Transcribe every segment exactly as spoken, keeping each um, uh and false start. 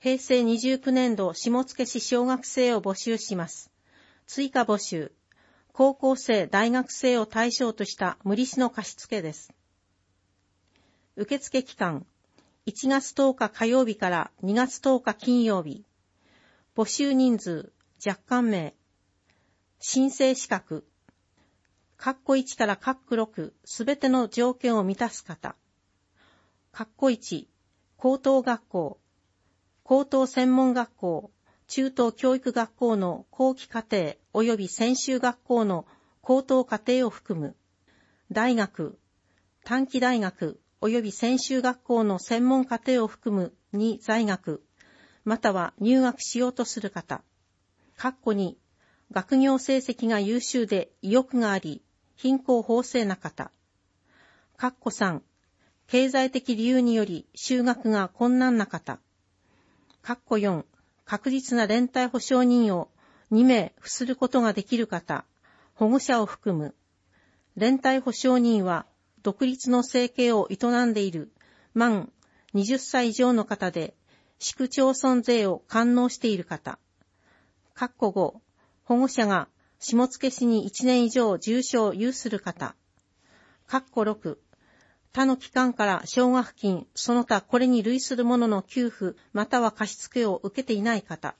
へいせいにじゅうきゅうねんど下野市小学生を募集します。追加募集。高校生、大学生を対象とした無利子の貸付です。受付期間。いちがつとおか火曜日からにがつとおか金曜日。募集人数、若干名。申請資格。括弧いちから括弧ろく、すべての条件を満たす方。括弧いち、高等学校、高等専門学校、中等教育学校の後期課程及び専修学校の高等課程を含む。大学、短期大学及び専修学校の専門課程を含むに在学、または入学しようとする方。括弧に、学業成績が優秀で意欲があり、貧困法制な方。括弧さん、経済的理由により就学が困難な方。括弧よん、確実な連帯保証人をにめい付することができる方、保護者を含む。連帯保証人は独立の生計を営んでいる満はたち以上の方で、市区町村税を完納している方。括弧ご、保護者が下野市にいちねん以上住所を有する方。括弧ろく、他の機関から奨学金、その他これに類するものの給付または貸付を受けていない方。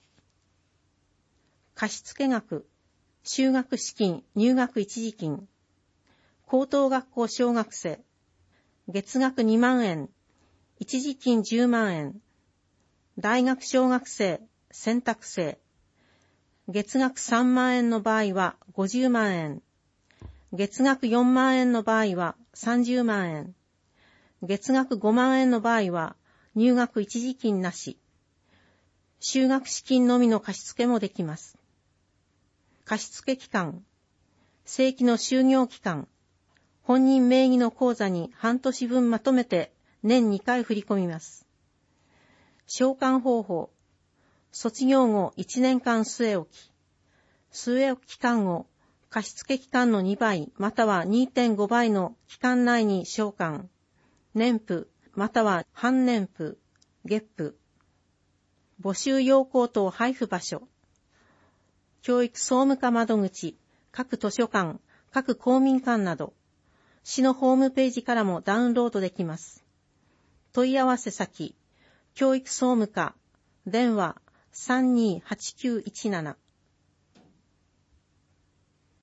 貸付額、修学資金、入学一時金。高等学校小学生、月額にまんえん、一時金じゅうまんえん。大学小学生、選択制。月額さんまんえんの場合はごじゅうまんえん。月額よんまんえんの場合はさんじゅうまんえん。月額ごまんえんの場合は入学一時金なし。修学資金のみの貸付もできます。貸付期間。正規の就業期間。本人名義の口座に半年分まとめて年にかい振り込みます。償還方法。卒業後いちねんかん据え置き。据え置き期間を貸付期間のにばいまたは にてんごばいの期間内に償還。年付または半年付、月付。募集要項等配布場所。教育総務課窓口、各図書館、各公民館など、市のホームページからもダウンロードできます。問い合わせ先、教育総務課、電話さんにーはちきゅういちなな。